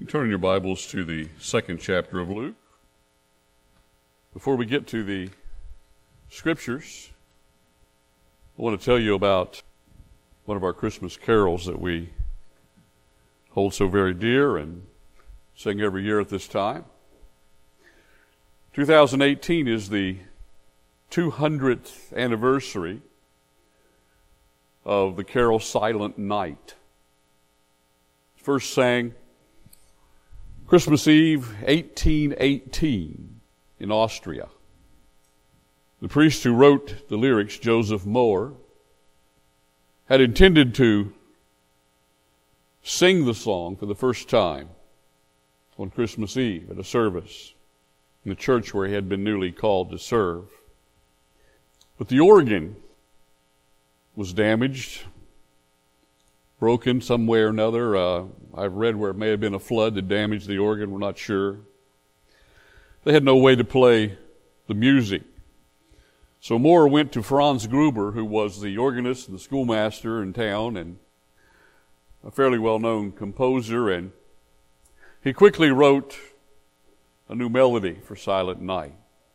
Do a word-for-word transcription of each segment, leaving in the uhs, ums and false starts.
Turn your Bibles to the second chapter of Luke. Before we get to the scriptures, I want to tell you about one of our Christmas carols that we hold so very dear and sing every year at this time. two thousand eighteen is the two hundredth anniversary of the carol Silent Night. First sang Christmas Eve, eighteen eighteen, in Austria. The priest who wrote the lyrics, Joseph Mohr, had intended to sing the song for the first time on Christmas Eve at a service in the church where he had been newly called to serve. But the organ was damaged, broken some way or another. Uh, I've read where it may have been a flood that damaged the organ. We're not sure. They had no way to play the music. So Mohr went to Franz Gruber, who was the organist and the schoolmaster in town and a fairly well-known composer, and he quickly wrote a new melody for Silent Night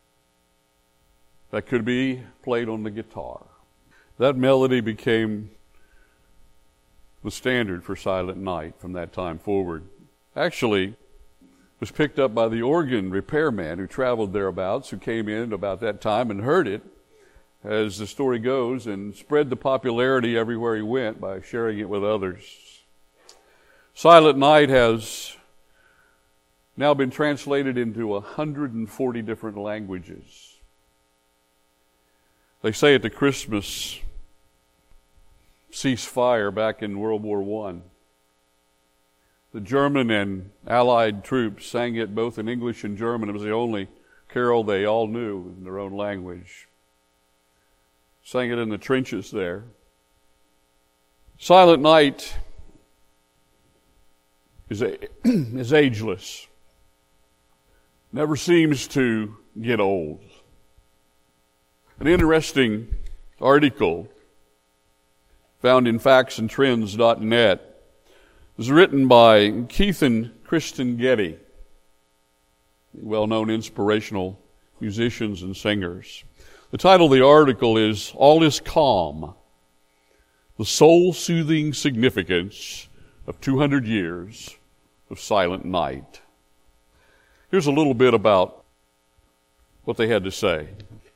that could be played on the guitar. That melody became the standard for Silent Night from that time forward. Actually, it was picked up by the organ repairman who traveled thereabouts, who came in about that time and heard it, as the story goes, and spread the popularity everywhere he went by sharing it with others. Silent Night has now been translated into one hundred forty different languages. They say at the Christmas ceasefire back in World War One, the German and Allied troops sang it both in English and German. It was the only carol they all knew in their own language. Sang it in the trenches there. Silent Night is, a, is ageless. Never seems to get old. An interesting article found in facts and trends dot net was written by Keith and Kristen Getty, well-known inspirational musicians and singers. The title of the article is All is Calm, the Soul-Soothing Significance of two hundred Years of Silent Night. Here's a little bit about what they had to say.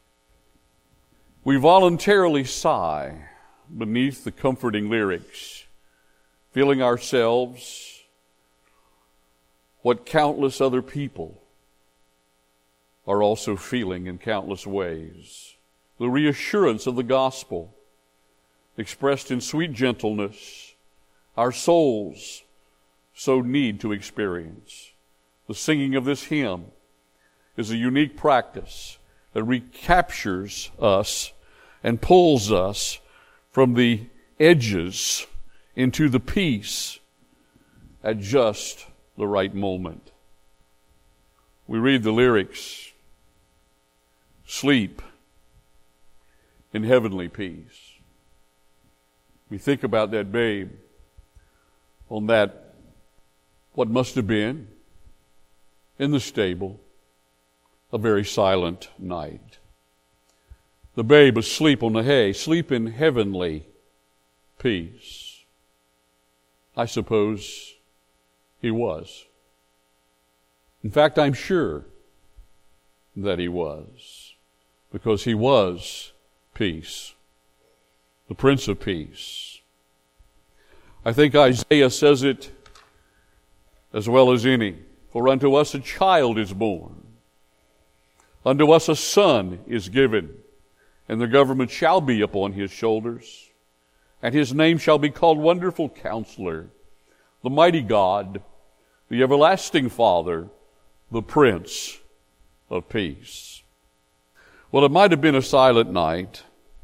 We voluntarily sigh beneath the comforting lyrics, feeling ourselves what countless other people are also feeling in countless ways. The reassurance of the gospel, expressed in sweet gentleness, our souls so need to experience. The singing of this hymn is a unique practice that recaptures us and pulls us from the edges into the peace at just the right moment. We read the lyrics, sleep in heavenly peace. We think about that babe on that, what must have been, in the stable, a very silent night. The babe asleep on the hay, sleep in heavenly peace. I suppose he was. In fact, I'm sure that he was, because he was peace, the Prince of Peace. I think Isaiah says it as well as any. For unto us a child is born, unto us a son is given, and the government shall be upon his shoulders, and his name shall be called Wonderful Counselor, the Mighty God, the Everlasting Father, the Prince of Peace. Well, it might have been a silent night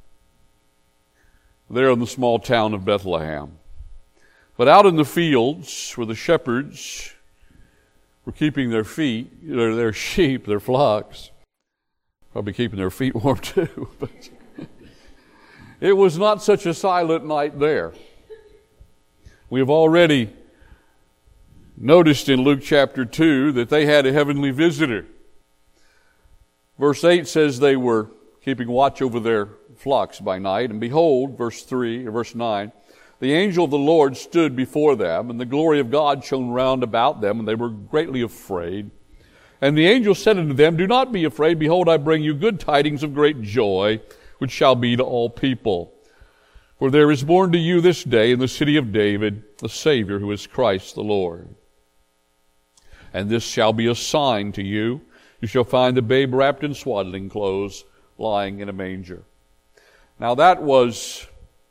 there in the small town of Bethlehem. But out in the fields where the shepherds were keeping their feet, their, their sheep, their flocks, probably keeping their feet warm too, but it was not such a silent night there. We have already noticed in Luke chapter two that they had a heavenly visitor. Verse eight says they were keeping watch over their flocks by night, and behold, verse three, or verse nine, the angel of the Lord stood before them, and the glory of God shone round about them, and they were greatly afraid. And the angel said unto them, Do not be afraid. Behold, I bring you good tidings of great joy, which shall be to all people. For there is born to you this day in the city of David a Savior, who is Christ the Lord. And this shall be a sign to you. You shall find the babe wrapped in swaddling clothes, lying in a manger. Now that was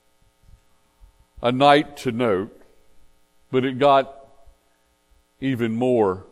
a night to note, but it got even more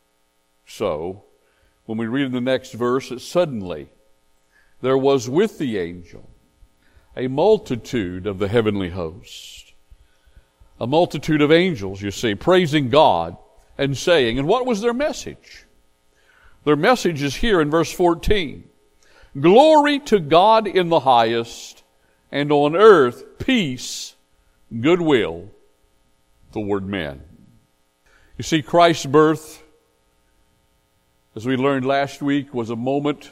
so when we read in the next verse that suddenly there was with the angel a multitude of the heavenly host. A multitude of angels, you see, praising God and saying, and what was their message? Their message is here in verse fourteen. Glory to God in the highest, and on earth peace, goodwill toward men. You see, Christ's birth, as we learned last week, was a moment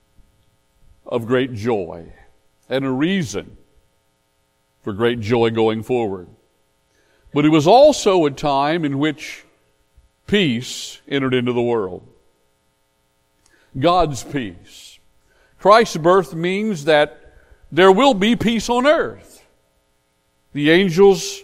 of great joy and a reason for great joy going forward. But it was also a time in which peace entered into the world. God's peace. Christ's birth means that there will be peace on earth. The angels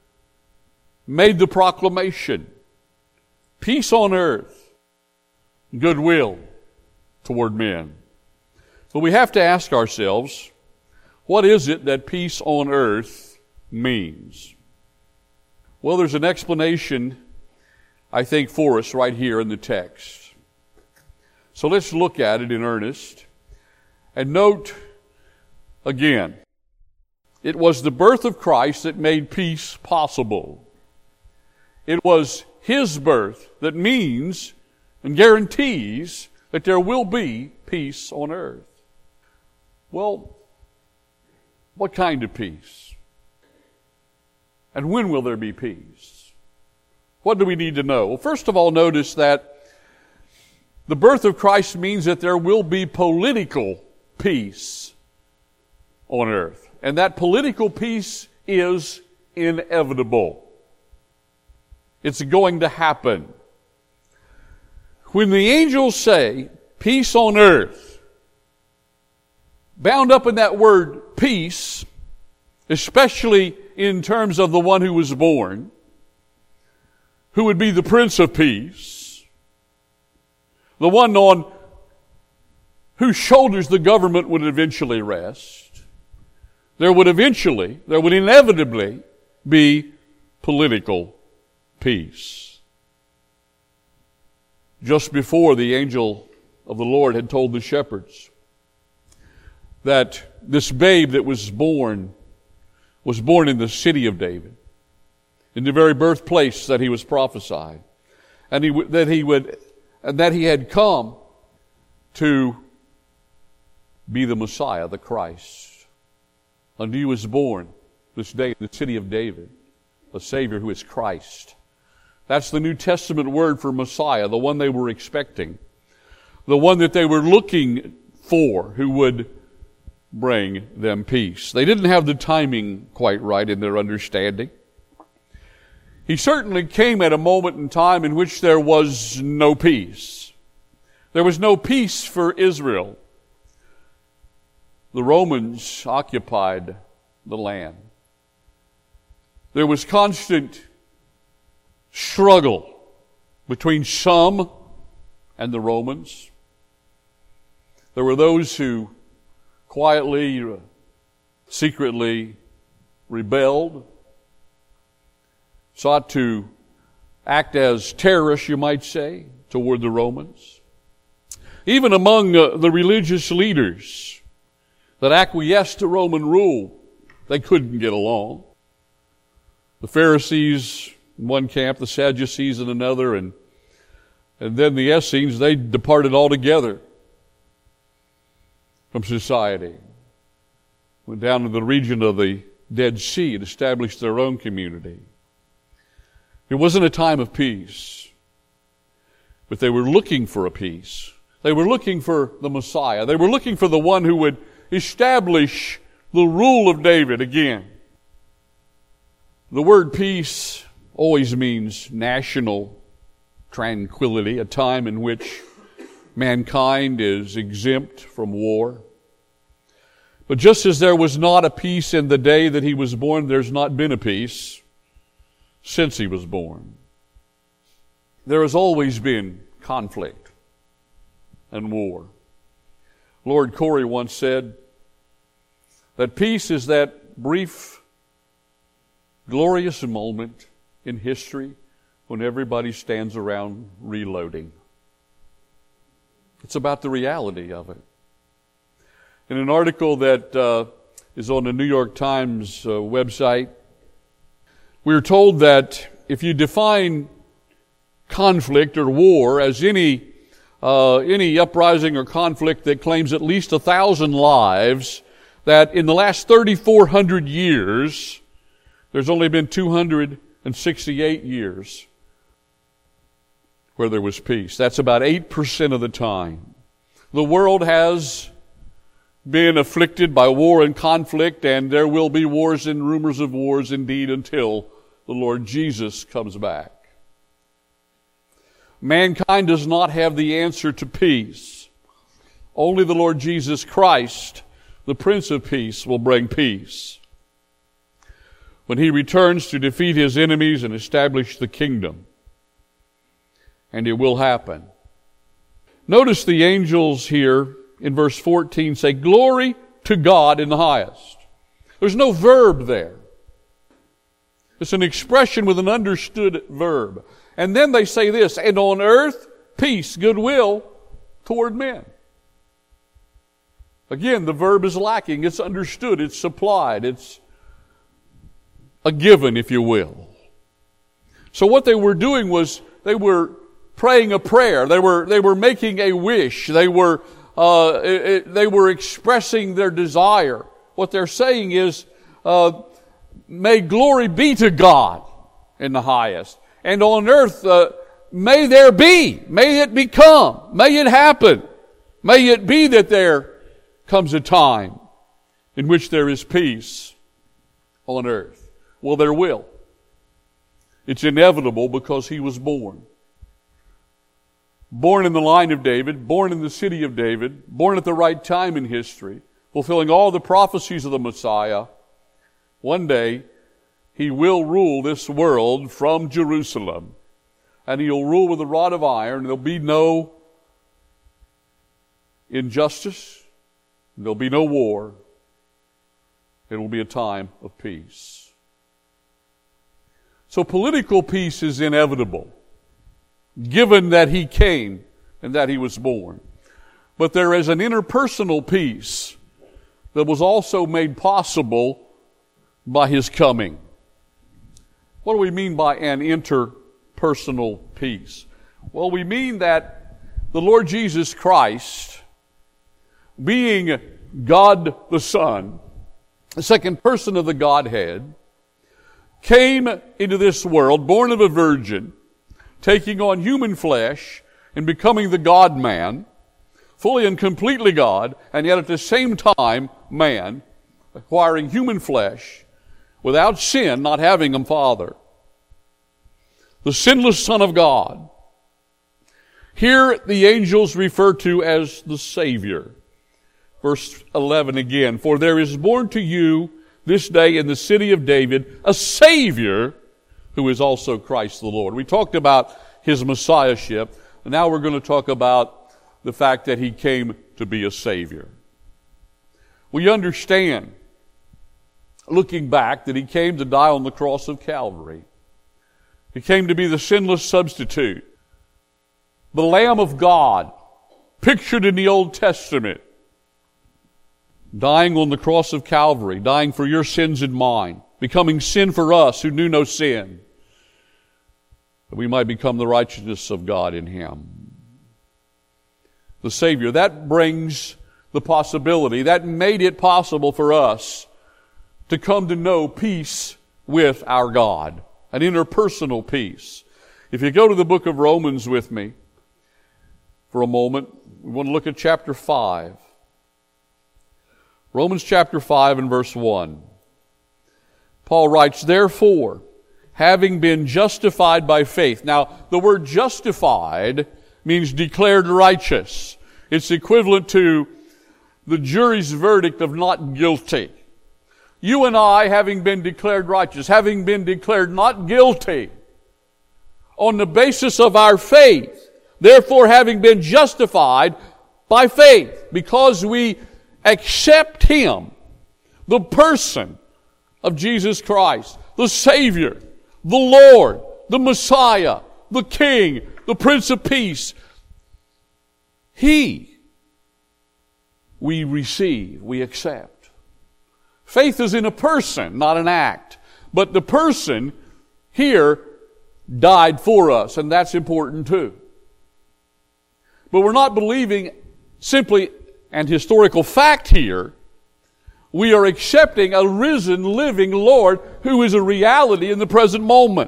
made the proclamation. Peace on earth, goodwill toward men. But we have to ask ourselves, what is it that peace on earth means? Well, there's an explanation, I think, for us right here in the text. So let's look at it in earnest and note again, it was the birth of Christ that made peace possible. It was His birth that means and guarantees that there will be peace on earth. Well, what kind of peace? And when will there be peace? What do we need to know? Well, first of all, notice that the birth of Christ means that there will be political peace on earth. And that political peace is inevitable. It's going to happen. When the angels say, peace on earth, bound up in that word peace, especially in terms of the one who was born, who would be the Prince of Peace, the one on whose shoulders the government would eventually rest, there would eventually, there would inevitably be political peace. Just before the angel of the Lord had told the shepherds that this babe that was born was born in the city of David, in the very birthplace that he was prophesied, and he, that he would, and that he had come to be the Messiah, the Christ. Unto you is born this day in the city of David a Savior who is Christ. That's the New Testament word for Messiah, the one they were expecting, the one that they were looking for, who would bring them peace. They didn't have the timing quite right in their understanding. He certainly came at a moment in time in which there was no peace. There was no peace for Israel. The Romans occupied the land. There was constant struggle between some and the Romans. There were those who quietly, secretly rebelled, sought to act as terrorists, you might say, toward the Romans. Even among uh, the religious leaders that acquiesced to Roman rule, they couldn't get along. The Pharisees in one camp, the Sadducees in another, and and then the Essenes, they departed altogether from society. Went down to the region of the Dead Sea and established their own community. It wasn't a time of peace, but they were looking for a peace. They were looking for the Messiah. They were looking for the one who would establish the rule of David again. The word peace always means national tranquility, a time in which mankind is exempt from war. But just as there was not a peace in the day that he was born, there's not been a peace since he was born. There has always been conflict and war. Lord Corey once said that peace is that brief, glorious moment in history when everybody stands around reloading. It's about the reality of it. In an article that uh, is on the New York Times uh, website, we are told that if you define conflict or war as any uh, any uprising or conflict that claims at least a thousand lives, that in the last thirty-four hundred years, there's only been two hundred sixty-eight years where there was peace. That's about eight percent of the time. The world has been afflicted by war and conflict, and there will be wars and rumors of wars indeed until the Lord Jesus comes back. Mankind does not have the answer to peace. Only the Lord Jesus Christ, the Prince of Peace, will bring peace when He returns to defeat His enemies and establish the kingdom. And it will happen. Notice the angels here in verse fourteen say, "Glory to God in the highest." There's no verb there. It's an expression with an understood verb. And then they say this, "And on earth, peace, goodwill toward men." Again, the verb is lacking. It's understood. It's supplied. It's a given, if you will. So what they were doing was they were praying a prayer. They were they were making a wish. They were uh, it, they were expressing their desire. What they're saying is, uh, "May glory be to God in the highest, and on earth uh, may there be, may it become, may it happen, may it be that there comes a time in which there is peace on earth." Well, there will. It's inevitable because He was born. Born in the line of David, born in the city of David, born at the right time in history, fulfilling all the prophecies of the Messiah. One day, He will rule this world from Jerusalem. And He'll rule with a rod of iron. There'll be no injustice. There'll be no war. It will be a time of peace. So political peace is inevitable, given that He came and that He was born. But there is an interpersonal peace that was also made possible by His coming. What do we mean by an interpersonal peace? Well, we mean that the Lord Jesus Christ, being God the Son, the second person of the Godhead, came into this world, born of a virgin, taking on human flesh and becoming the God-man, fully and completely God, and yet at the same time man, acquiring human flesh, without sin, not having a father. The sinless Son of God. Here the angels refer to as the Savior. Verse eleven again, "For there is born to you this day in the city of David a Savior, who is also Christ the Lord." We talked about His Messiahship, and now we're going to talk about the fact that He came to be a Savior. We understand, looking back, that He came to die on the cross of Calvary. He came to be the sinless substitute, the Lamb of God, pictured in the Old Testament, dying on the cross of Calvary, dying for your sins and mine, becoming sin for us who knew no sin, that we might become the righteousness of God in Him. The Savior, that brings the possibility, that made it possible for us to come to know peace with our God an interpersonal peace. If you go to the book of Romans with me for a moment, we want to look at chapter five. Romans chapter five and verse one. Paul writes, therefore, having been justified by faith. Now, the word justified means declared righteous. It's equivalent to the jury's verdict of not guilty. You and I, having been declared righteous, having been declared not guilty, on the basis of our faith, therefore having been justified by faith, because we accept Him, the person of Jesus Christ, the Savior, the Lord, the Messiah, the King, the Prince of Peace. He we receive, we accept. Faith is in a person, not an act. But the person here died for us, and that's important too. But we're not believing simply an historical fact here. We are accepting a risen, living Lord who is a reality in the present moment.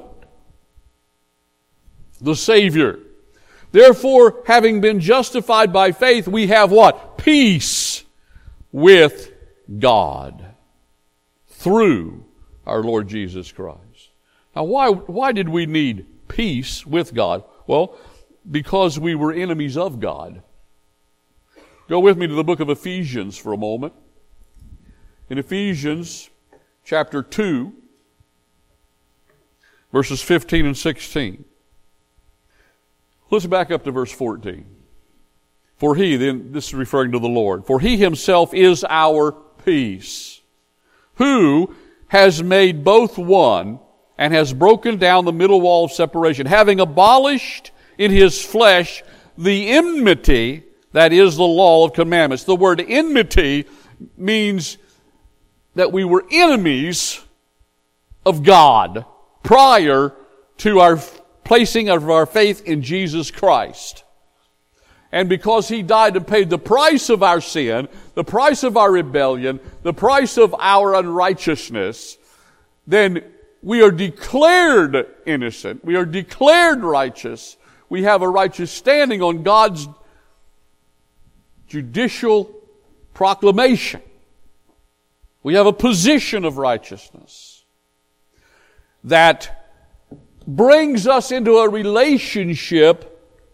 The Savior. Therefore, having been justified by faith, we have what? Peace with God through our Lord Jesus Christ. Now, why, why did we need peace with God? Well, because we were enemies of God. Go with me to the book of Ephesians for a moment. In Ephesians chapter two, verses fifteen and sixteen. Let's back up to verse fourteen. For He, then this is referring to the Lord, for He Himself is our peace, who has made both one and has broken down the middle wall of separation, having abolished in His flesh the enmity, that is the law of commandments. The word enmity means that we were enemies of God prior to our placing of our faith in Jesus Christ. And because He died and paid the price of our sin, the price of our rebellion, the price of our unrighteousness, then we are declared innocent. We are declared righteous. We have a righteous standing on God's judicial proclamation. We have a position of righteousness that brings us into a relationship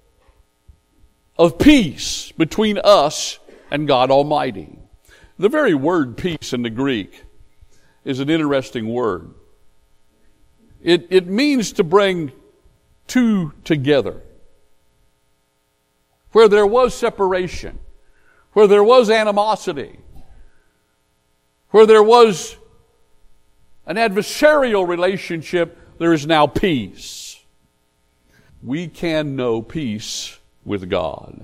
of peace between us and God Almighty. The very word peace in the Greek is an interesting word. It, it means to bring two together. Where there was separation, where there was animosity, where there was an adversarial relationship, there is now peace. We can know peace with God.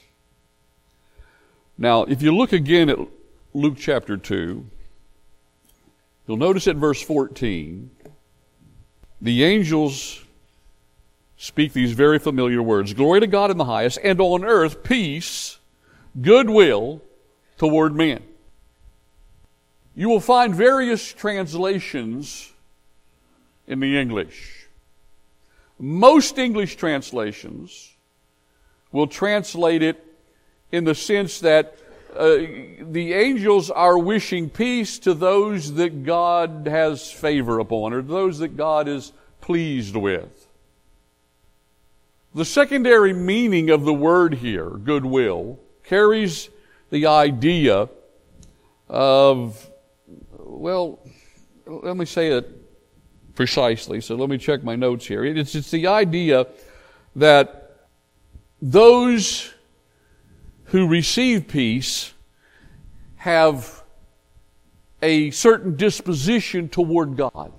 Now, if you look again at Luke chapter two, you'll notice at verse fourteen, the angels speak these very familiar words. Glory to God in the highest, and on earth peace, goodwill toward men. You will find various translations in the English. Most English translations will translate it in the sense that uh, the angels are wishing peace to those that God has favor upon, or those that God is pleased with. The secondary meaning of the word here, goodwill, carries the idea of, well, let me say it precisely, so let me check my notes here. It's, it's the idea that those who receive peace have a certain disposition toward God.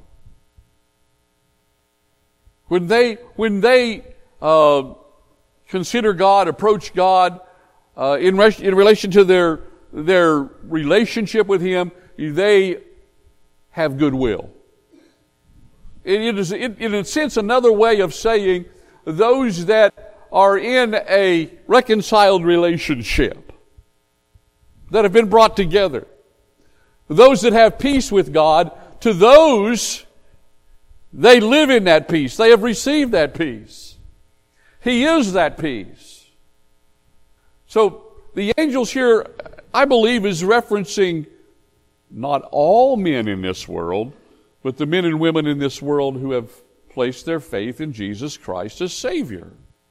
When they, when they uh, consider God, approach God uh, in, re- in relation to their their relationship with Him, they have goodwill. It, it is, it, in a sense, another way of saying those that are in a reconciled relationship, that have been brought together. Those that have peace with God, to those They live in that peace. They have received that peace. He is that peace. So the angels here, I believe, is referencing not all men in this world, but the men and women in this world who have placed their faith in Jesus Christ as Savior.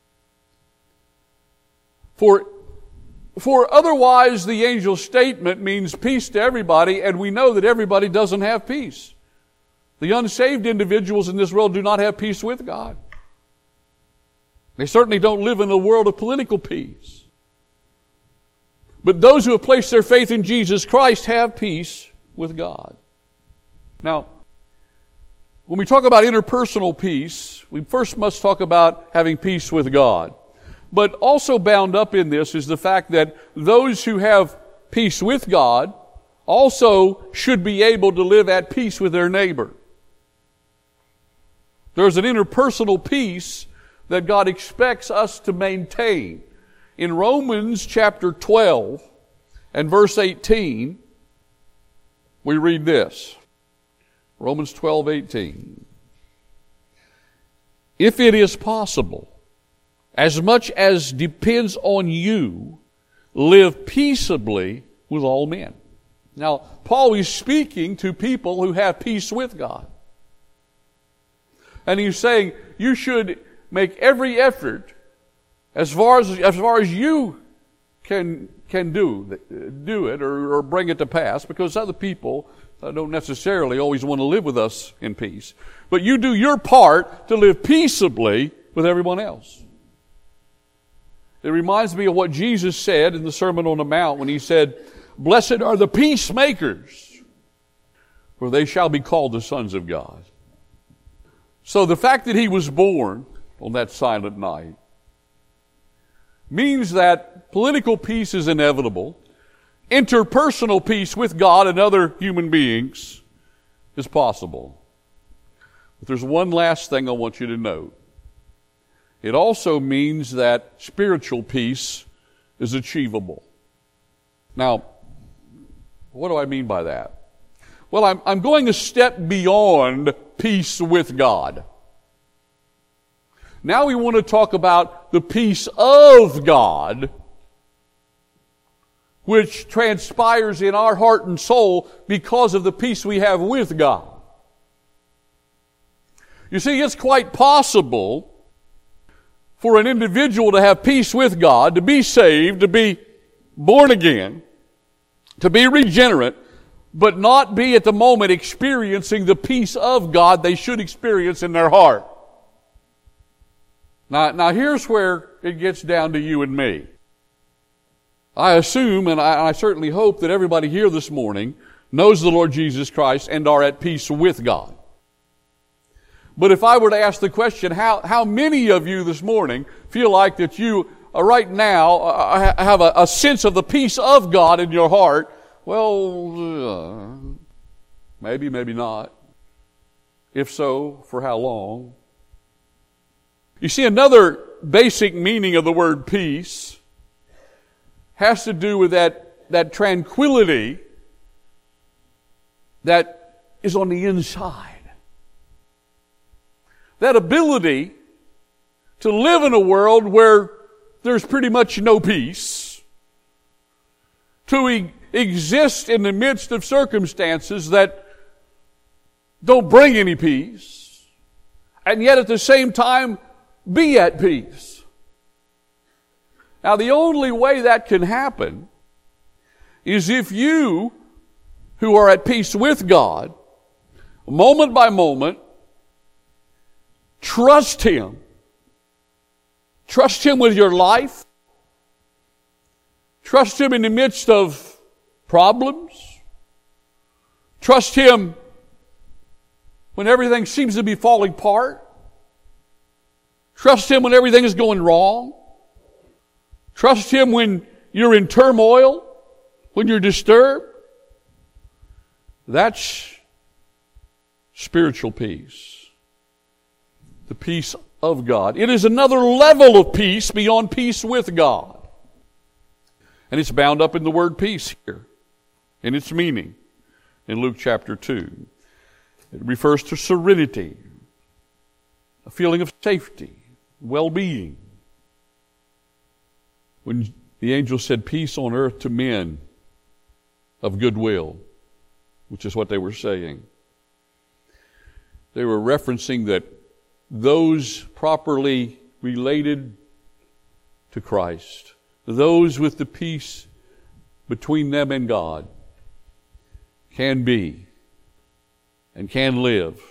For, for otherwise the angel's statement means peace to everybody, and we know that everybody doesn't have peace. The unsaved individuals in this world do not have peace with God. They certainly don't live in a world of political peace. But those who have placed their faith in Jesus Christ have peace with God. Now, when we talk about interpersonal peace, we first must talk about having peace with God. But also bound up in this is the fact that those who have peace with God also should be able to live at peace with their neighbor. There's an interpersonal peace that God expects us to maintain. In Romans chapter twelve and verse eighteen, we read this. Romans twelve eighteen. If it is possible, as much as depends on you, live peaceably with all men. Now, Paul is speaking to people who have peace with God. And he's saying, you should make every effort as far as, as far as you can, can do, do it or, or bring it to pass, because other people don't necessarily always want to live with us in peace. But you do your part to live peaceably with everyone else. It reminds me of what Jesus said in the Sermon on the Mount when he said, "Blessed are the peacemakers, for they shall be called the sons of God." So the fact that he was born on that silent night means that political peace is inevitable. Interpersonal peace with God and other human beings is possible. But there's one last thing I want you to note. It also means that spiritual peace is achievable. Now, what do I mean by that? Well, I'm, I'm going a step beyond peace with God. Now we want to talk about the peace of God, which transpires in our heart and soul because of the peace we have with God. You see, it's quite possible for an individual to have peace with God, to be saved, to be born again, to be regenerate, but not be at the moment experiencing the peace of God they should experience in their heart. Now, now here's where it gets down to you and me. I assume, and I, I certainly hope that everybody here this morning knows the Lord Jesus Christ and are at peace with God. But if I were to ask the question, how, how many of you this morning feel like that you uh, right now uh, have a, a sense of the peace of God in your heart? Well, uh, maybe, maybe not. If so, for how long? You see, another basic meaning of the word peace has to do with that, that tranquility that is on the inside. That ability to live in a world where there's pretty much no peace, to e- exist in the midst of circumstances that don't bring any peace, and yet at the same time be at peace. Now, the only way that can happen is if you, who are at peace with God, moment by moment, trust Him. Trust Him with your life. Trust Him in the midst of problems. Trust Him when everything seems to be falling apart. Trust Him when everything is going wrong. Trust Him when you're in turmoil, when you're disturbed. That's spiritual peace. The peace of God. It is another level of peace beyond peace with God. And it's bound up in the word peace here, in its meaning, in Luke chapter two. It refers to serenity. a feeling of safety, well-being. When the angel said, peace on earth to men of goodwill, which is what they were saying, they were referencing that those properly related to Christ, those with the peace between them and God, can be and can live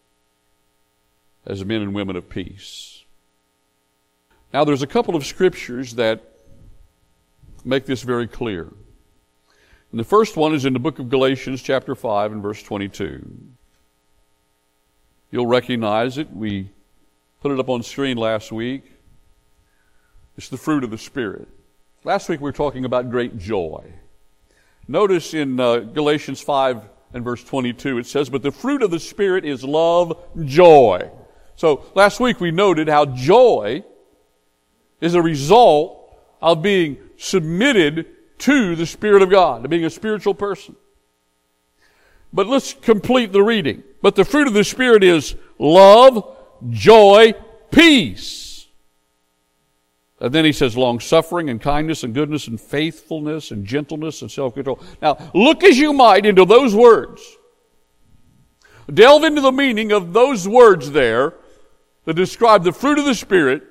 as men and women of peace. Now, there's a couple of scriptures that make this very clear. And the first one is in the book of Galatians, chapter five, and verse twenty-two. You'll recognize it. We put it up on screen last week. It's the fruit of the Spirit. Last week we were talking about great joy. Notice in uh, Galatians five and verse twenty-two, it says, but the fruit of the Spirit is love, joy. So last week we noted how joy is a result of being submitted to the Spirit of God, to being a spiritual person. But let's complete the reading. But the fruit of the Spirit is love, joy, peace. And then he says long-suffering and kindness and goodness and faithfulness and gentleness and self-control. Now, look as you might into those words. Delve into the meaning of those words there that describe the fruit of the Spirit,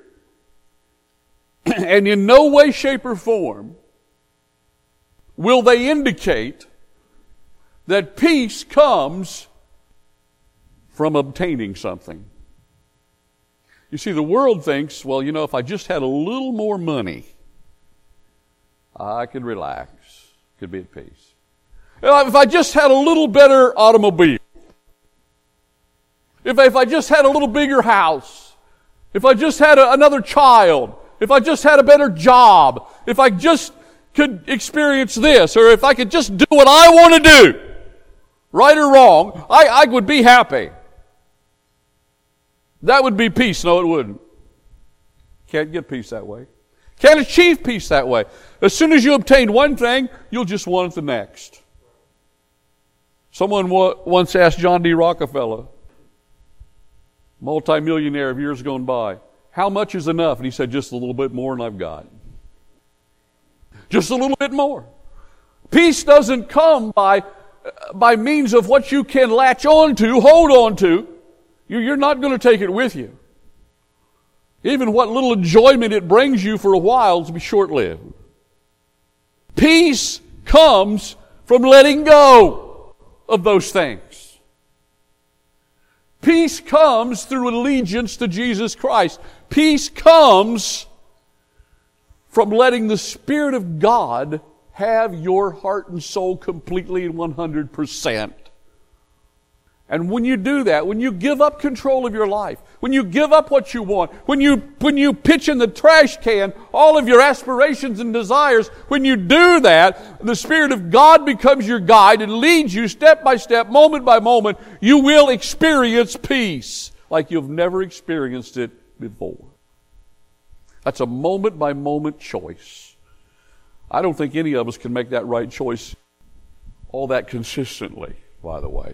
and in no way, shape, or form will they indicate that peace comes from obtaining something. You see, the world thinks, well, you know, if I just had a little more money, I could relax, could be at peace. If I just had a little better automobile, if I, if I just had a little bigger house, if I just had a, another child, if I just had a better job, if I just could experience this, or if I could just do what I want to do, right or wrong, I, I would be happy. That would be peace. No, it wouldn't. Can't get peace that way. Can't achieve peace that way. As soon as you obtain one thing, you'll just want the next. Someone once asked John D. Rockefeller, multimillionaire of years gone by, how much is enough? And he said, just a little bit more than I've got. Just a little bit more. Peace doesn't come by, by means of what you can latch on to, hold on to. You're not going to take it with you. Even what little enjoyment it brings you for a while will be short-lived. Peace comes from letting go of those things. Peace comes through allegiance to Jesus Christ. Peace comes from letting the Spirit of God have your heart and soul completely and one hundred percent. And when you do that, when you give up control of your life, when you give up what you want, when you, when you pitch in the trash can all of your aspirations and desires, when you do that, the Spirit of God becomes your guide and leads you step by step, moment by moment. You will experience peace like you've never experienced it before. That's a moment by moment choice. I don't think any of us can make that right choice all that consistently, by the way.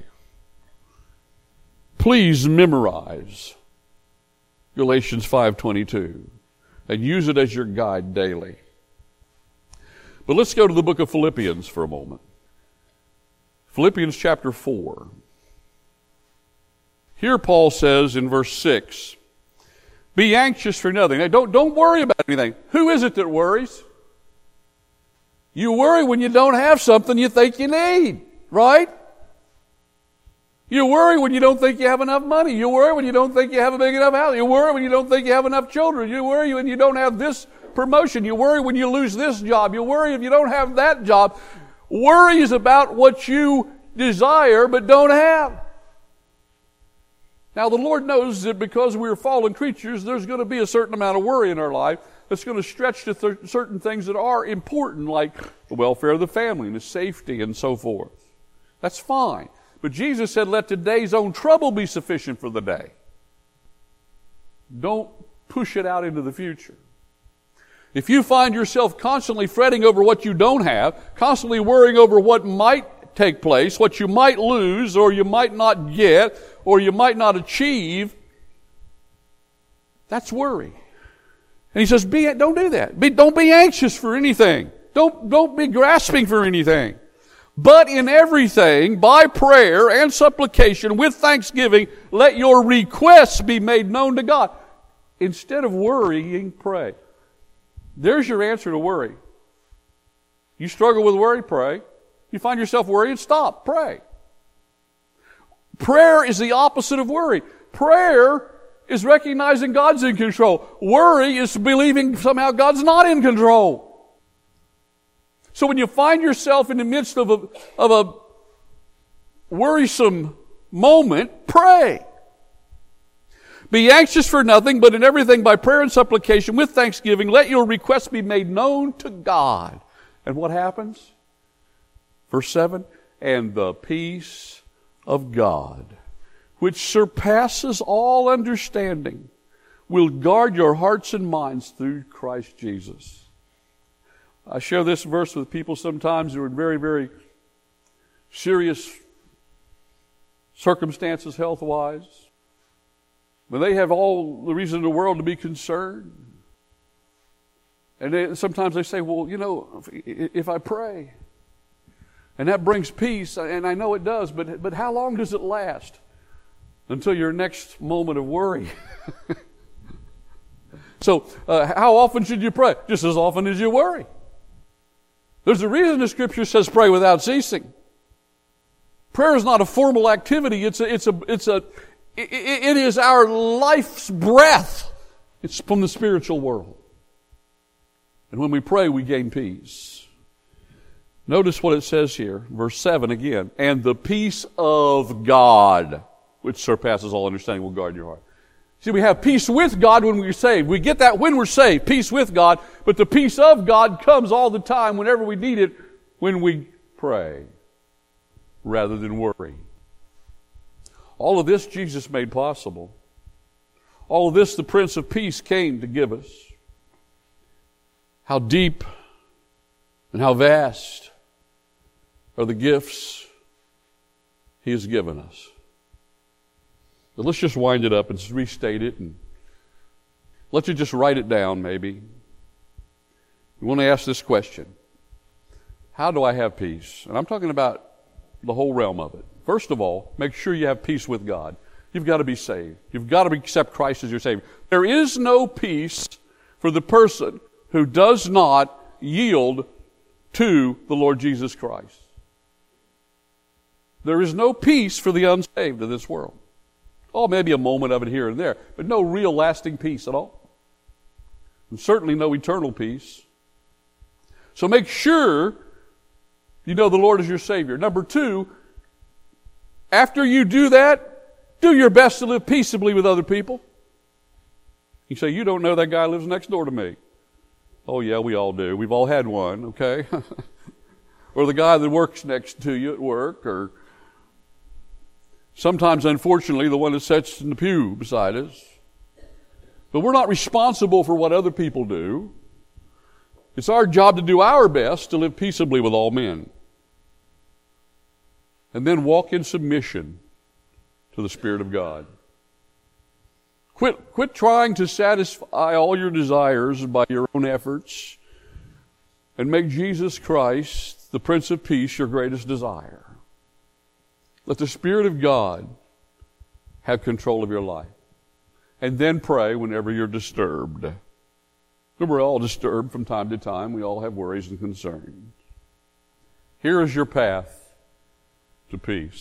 Please memorize Galatians five twenty-two and use it as your guide daily. But let's go to the book of Philippians for a moment. Philippians chapter four. Here Paul says in verse six, be anxious for nothing. Now, don't, don't worry about anything. Who is it that worries? You worry when you don't have something you think you need, right? You worry when you don't think you have enough money. You worry when you don't think you have a big enough house. You worry when you don't think you have enough children. You worry when you don't have this promotion. You worry when you lose this job. You worry if you don't have that job. Worry is about what you desire but don't have. Now the Lord knows that because we're fallen creatures, there's going to be a certain amount of worry in our life that's going to stretch to th- certain things that are important, like the welfare of the family and the safety and so forth. That's fine. But Jesus said, let today's own trouble be sufficient for the day. Don't push it out into the future. If you find yourself constantly fretting over what you don't have, constantly worrying over what might take place, what you might lose or you might not get or you might not achieve, That's worry. And he says, be, don't do that. Be, don't be anxious for anything. Don't, don't be grasping for anything. But in everything, by prayer and supplication, with thanksgiving, let your requests be made known to God. Instead of worrying, pray. There's your answer to worry. You struggle with worry, pray. You find yourself worrying, stop, pray. Prayer is the opposite of worry. Prayer is recognizing God's in control. Worry is believing somehow God's not in control. So when you find yourself in the midst of a, of a worrisome moment, pray. Be anxious for nothing, but in everything by prayer and supplication with thanksgiving, let your requests be made known to God. And what happens? Verse seven, and the peace of God, which surpasses all understanding, will guard your hearts and minds through Christ Jesus. I share this verse with people sometimes who are in very, very serious circumstances health-wise. But they have all the reason in the world to be concerned. And they, sometimes they say, well, you know, if, if I pray, and that brings peace, and I know it does, but, but how long does it last? Until your next moment of worry. So, uh, how often should you pray? Just as often as you worry. There's a reason the Scripture says pray without ceasing. Prayer is not a formal activity. It's a, it's a, it's a, it, it is our life's breath. It's from the spiritual world. And when we pray, we gain peace. Notice what it says here, verse seven again. And the peace of God, which surpasses all understanding, will guard your heart. See, we have peace with God when we're saved. We get that when we're saved, peace with God. But the peace of God comes all the time whenever we need it, when we pray rather than worry. All of this Jesus made possible. All of this the Prince of Peace came to give us. How deep and how vast are the gifts He has given us. But let's just wind it up and restate it, and let you just write it down maybe. We want to ask this question. How do I have peace? And I'm talking about the whole realm of it. First of all, make sure you have peace with God. You've got to be saved. You've got to accept Christ as your Savior. There is no peace for the person who does not yield to the Lord Jesus Christ. There is no peace for the unsaved in this world. Oh, maybe a moment of it here and there, but no real lasting peace at all. And certainly no eternal peace. So make sure you know the Lord is your Savior. Number two, after you do that, do your best to live peaceably with other people. You say, you don't know that guy lives next door to me. Oh yeah, we all do. We've all had one, okay? Or the guy that works next to you at work, or sometimes, unfortunately, the one that sits in the pew beside us. But we're not responsible for what other people do. It's our job to do our best to live peaceably with all men. And then walk in submission to the Spirit of God. Quit, quit trying to satisfy all your desires by your own efforts, and make Jesus Christ, the Prince of Peace, your greatest desire. Let the Spirit of God have control of your life. And then pray whenever you're disturbed. We're all disturbed from time to time. We all have worries and concerns. Here is your path to peace.